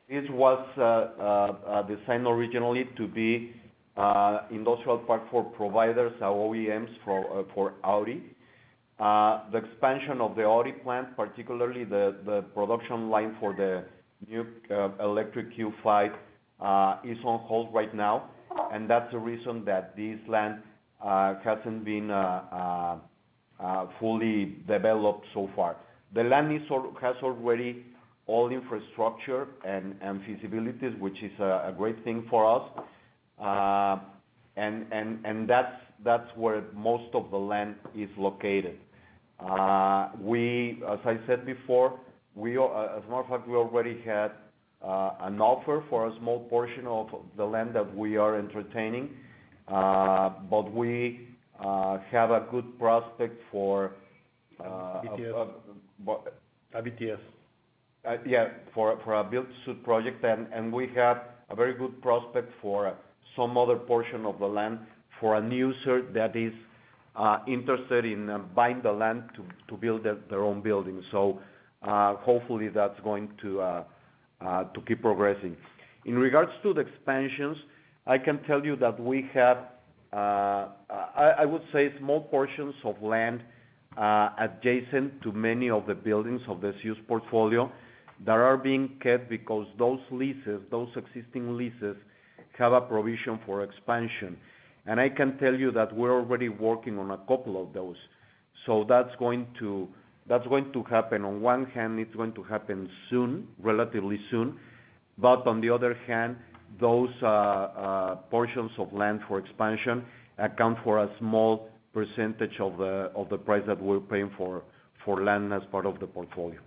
This was uh, uh, uh, designed originally to be uh, industrial park for providers or O E Ms for uh, for Audi. Uh, the expansion of the Audi plant, particularly the, the production line for the new uh, electric Q five, uh, is on hold right now, and that's the reason that this land uh, hasn't been uh, uh, uh, fully developed so far. The land is or, has already all infrastructure and, and feasibilities, which is a, a great thing for us, uh, and and and that's that's where most of the land is located. Uh, we, as I said before, we, uh, as a matter of fact, we already had uh, an offer for a small portion of the land that we are entertaining, uh, but we uh, have a good prospect for uh, B T S. a, a, a B T S. Uh, yeah, for for a build-to-suit project, and, and we have a very good prospect for some other portion of the land for a user that is uh, interested in uh, buying the land to to build their, their own building. So uh, hopefully that's going to uh, uh, to keep progressing. In regards to the expansions, I can tell you that we have uh, I, I would say small portions of land uh, adjacent to many of the buildings of the Sears portfolio that are being kept because those leases, those existing leases, have a provision for expansion. And I can tell you that we're already working on a couple of those. So that's going to that's going to happen. On one hand, it's going to happen soon, relatively soon. But on the other hand, those uh, uh, portions of land for expansion account for a small percentage of the of the price that we're paying for for land as part of the portfolio.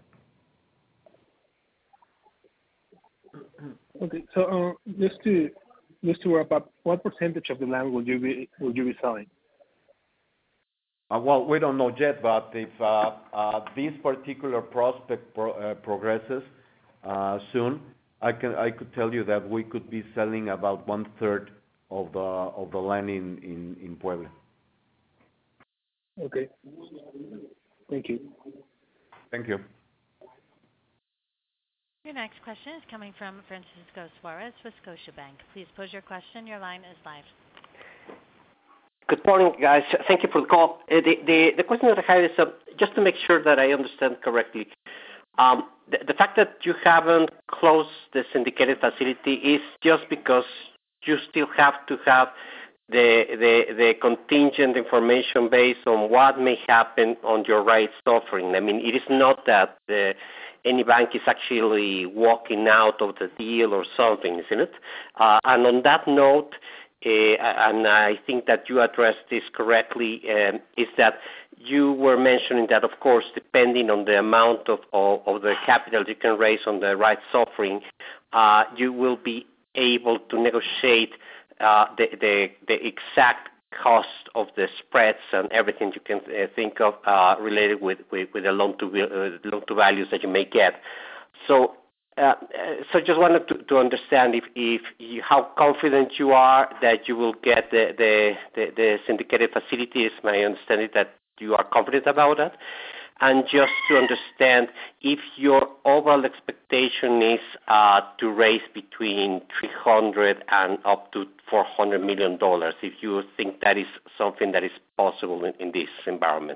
Okay, so uh, just to just to wrap up, what percentage of the land will you be will you be selling? Uh, well, we don't know yet, but if uh, uh, this particular prospect pro- uh, progresses uh, soon, I can I could tell you that we could be selling about one third of the of the land in, in, in Puebla. Okay. Thank you. Thank you. Your next question is coming from Francisco Suarez with Scotiabank. Please pose your question. Your line is live. Good morning, guys. Thank you for the call. Uh, the, the the question that I have is uh, just to make sure that I understand correctly. Um, the, the fact that you haven't closed the syndicated facility is just because you still have to have the the the contingent information based on what may happen on your rights offering. I mean, it is not that the any bank is actually walking out of the deal or something, isn't it? Uh, and on that note, uh, and I think that you addressed this correctly, um, is that you were mentioning that, of course, depending on the amount of, of, of the capital you can raise on the rights offering, uh, you will be able to negotiate uh, the, the, the exact cost of the spreads and everything you can uh, think of uh, related with, with, with the loan to uh, loan to values that you may get. So, uh, so just wanted to, to understand if, if you, how confident you are that you will get the the, the, the syndicated facilities. My understanding that you are confident about that, and just to understand if your overall expectation is uh, to raise between three hundred and up to four hundred million dollars, if you think that is something that is possible in, in this environment.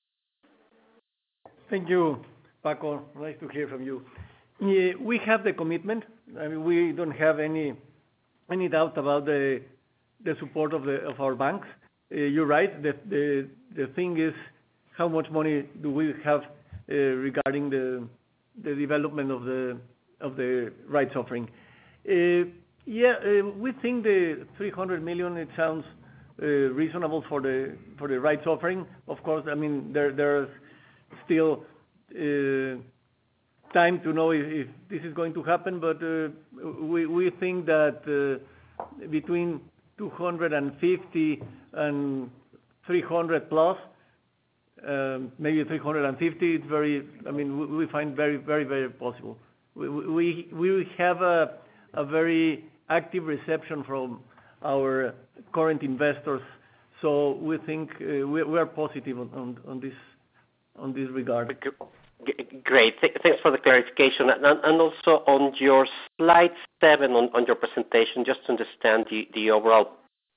Thank you, Paco. Nice to hear from you. Yeah, we have the commitment. I mean, we don't have any any doubt about the the support of the of our banks. Uh, you're right. The the the thing is, how much money do we have uh, regarding the the development of the of the rights offering? Uh, yeah, uh, we think the three hundred million. It sounds uh, reasonable for the for the rights offering. Of course, I mean there there's still uh, time to know if, if this is going to happen, but uh, we we think that uh, between two hundred fifty and three hundred plus. Um, maybe three hundred fifty. It's very. I mean, we, we find very, very, very possible. We we we have a a very active reception from our current investors, so we think uh, we we are positive on, on on this on this regard. Great. Thanks for the clarification. And also on your slide seven on your presentation, just to understand the overall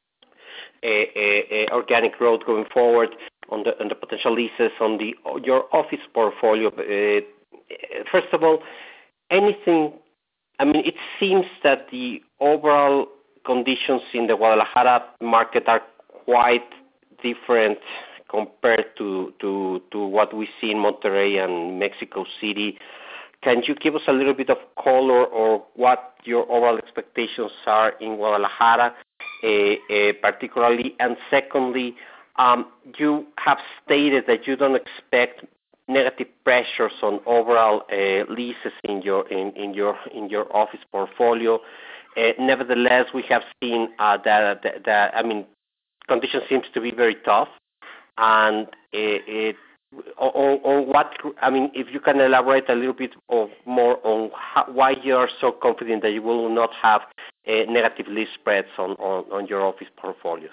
organic growth going forward on the potential leases on your office portfolio. First of all, anything... I mean, it seems that the overall conditions in the Guadalajara market are quite different compared to what we see in Monterrey and Mexico City. Can you give us a little bit of color or what your overall expectations are in Guadalajara, particularly? And secondly, you have stated that you don't expect negative pressures on overall leases in your office portfolio. Nevertheless, we have seen that, I mean, conditions seems to be very tough. And it or what... I mean, if you can elaborate a little bit more on how, why you are so confident that you will not have negative lease spreads on your office portfolios.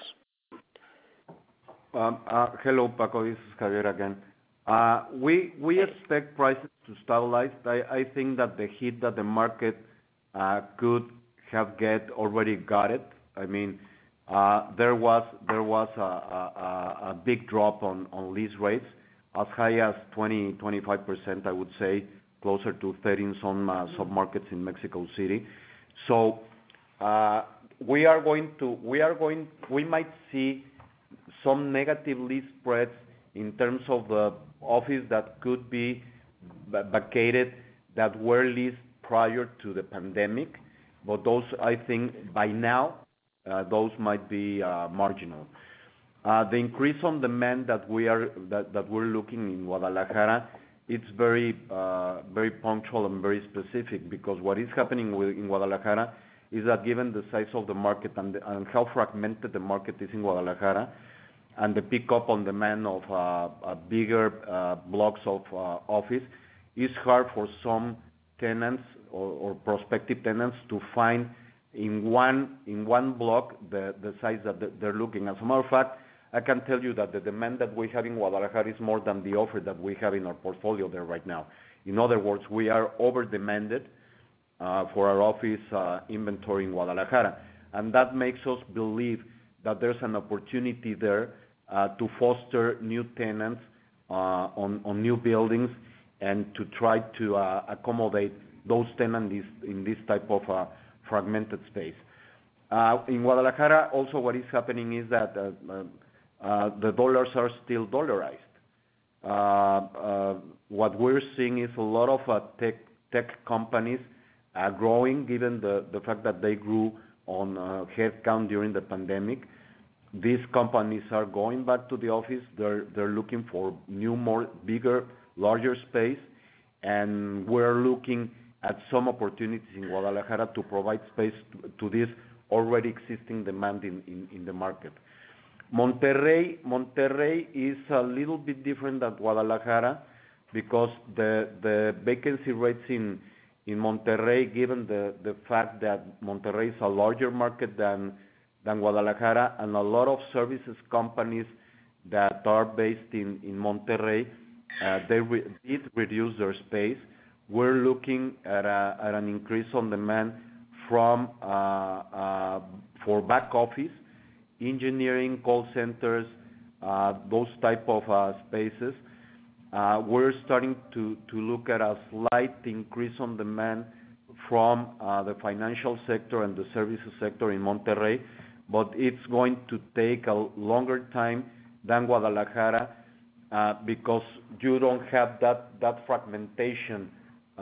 Hello, Paco, this is Javier again. Uh, we we expect prices to stabilize. I, I think that the hit that the market uh, could have get already got it. I mean, uh, there was there was a, a, a big drop on, on lease rates, as high as twenty to twenty-five percent, I would say, closer to thirty in some uh, submarkets in Mexico City. So uh, we are going to we are going we might see some negative lease spreads in terms of the office that could be vacated that were leased prior to the pandemic, but those, I think, by now, uh, those might be uh, marginal. Uh, the increase on demand that we are that, that we're looking in Guadalajara, it's very uh, very punctual and very specific, because what is happening with, in Guadalajara is that given the size of the market and, the, and how fragmented the market is in Guadalajara, and the pickup on demand of uh, uh, bigger uh, blocks of uh, office, it's hard for some tenants or, or prospective tenants to find in one in one block the, the size that they're looking. As a matter of fact, I can tell you that the demand that we have in Guadalajara is more than the offer that we have in our portfolio there right now. In other words, we are over-demanded uh, for our office uh, inventory in Guadalajara, and that makes us believe that there's an opportunity there Uh, to foster new tenants uh, on, on new buildings and to try to uh, accommodate those tenants in this type of uh, fragmented space. Uh, in Guadalajara, also what is happening is that uh, uh, the dollars are still dollarized. Uh, uh, what we're seeing is a lot of uh, tech, tech companies uh, growing, given the, the fact that they grew on uh, headcount during the pandemic. These companies are going back to the office. They're they're looking for new, more bigger, larger space, and we're looking at some opportunities in Guadalajara to provide space to, to this already existing demand in, in, in the market. Monterrey, Monterrey is a little bit different than Guadalajara, because the the vacancy rates in in Monterrey, given the the fact that Monterrey is a larger market than than Guadalajara, and a lot of services companies that are based in, in Monterrey, uh, they re- did reduce their space. We're looking at, a, at an increase on demand from uh, uh, for back office, engineering, call centers, uh, those type of uh, spaces. Uh, we're starting to, to look at a slight increase on demand from uh, the financial sector and the services sector in Monterrey, but it's going to take a longer time than Guadalajara uh, because you don't have that that fragmentation uh,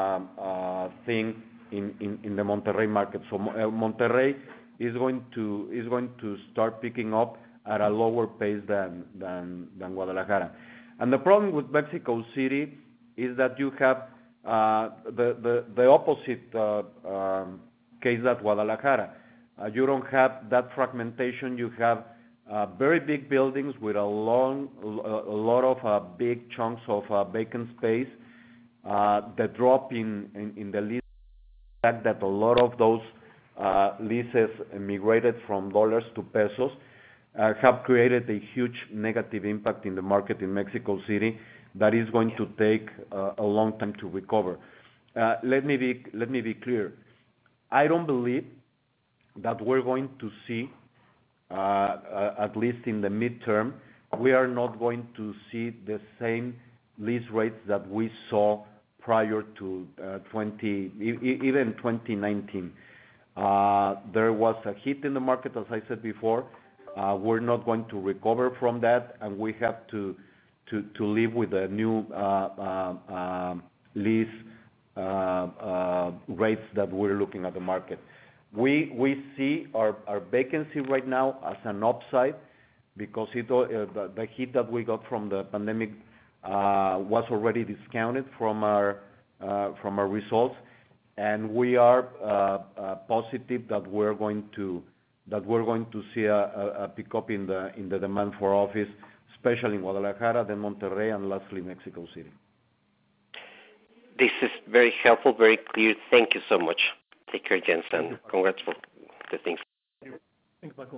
uh, thing in, in, in the Monterrey market. So uh, Monterrey is going to is going to start picking up at a lower pace than than than Guadalajara. And the problem with Mexico City is that you have uh, the, the the opposite uh, um, case that Guadalajara. Uh, you don't have that fragmentation. You have uh, very big buildings with a long, a lot of uh, big chunks of uh, vacant space. Uh, the drop in, in, in the lease, the fact that a lot of those uh, leases migrated from dollars to pesos, uh, have created a huge negative impact in the market in Mexico City that is going to take uh, a long time to recover. Uh, let me be let me be clear. I don't believe that we're going to see, uh, uh, at least in the midterm, we are not going to see the same lease rates that we saw prior to uh, twenty, even twenty nineteen. Uh, there was a hit in the market, as I said before. Uh, we're not going to recover from that, and we have to to, to live with the new uh, uh, uh, lease uh, uh, rates that we're looking at the market. We we see our, our vacancy right now as an upside because it, uh, the, the hit that we got from the pandemic uh, was already discounted from our uh, from our results, and we are uh, uh, positive that we're going to that we're going to see a, a, a pickup in the in the demand for office, especially in Guadalajara, then Monterrey, and lastly Mexico City. This is very helpful, very clear. Thank you so much. Take care, gents, and congrats for the things. Thanks, Paco.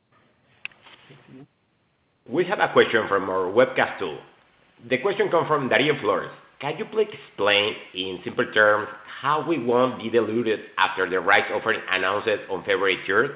We have a question from our webcast tool. The question comes from Dario Flores. Can you please explain in simple terms how we won't be diluted after the rights offering announced on February third?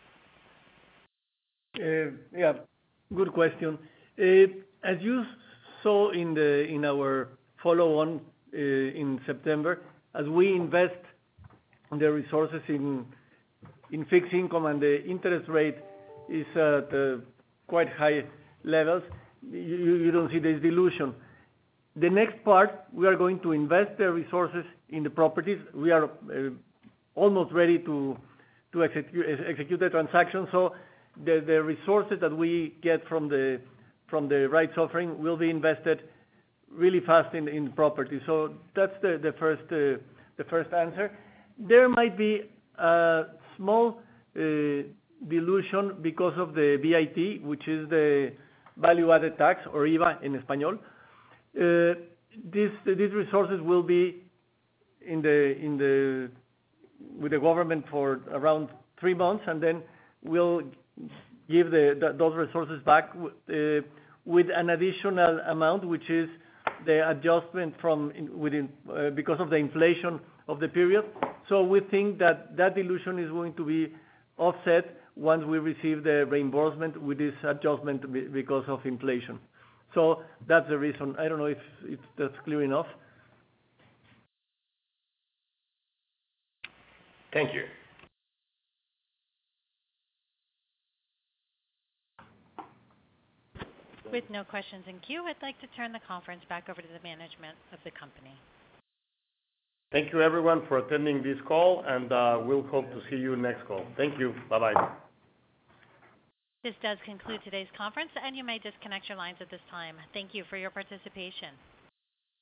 Uh, yeah, good question. Uh, as you saw in the in our follow-on uh, in September, as we invest the resources in in fixed income and the interest rate is at uh, quite high levels, you, you don't see this dilution. The next part, we are going to invest the resources in the properties. We are uh, almost ready to to execute execute the transaction. So the the resources that we get from the from the rights offering will be invested really fast in in property. So that's the the first uh, the first answer. There might be a small uh, dilution because of the V I T, which is the value-added tax, or I V A in Español. Uh, these these resources will be in the in the with the government for around three months, and then we'll give the, the those resources back uh, with an additional amount, which is the adjustment from in, within uh, because of the inflation of the period. So we think that that dilution is going to be offset once we receive the reimbursement with this adjustment because of inflation. So that's the reason. I don't know if, if that's clear enough. Thank you. With no questions in queue, I'd like to turn the conference back over to the management of the company. Thank you, everyone, for attending this call, and uh, we'll hope to see you next call. Thank you. Bye-bye. This does conclude today's conference, and you may disconnect your lines at this time. Thank you for your participation.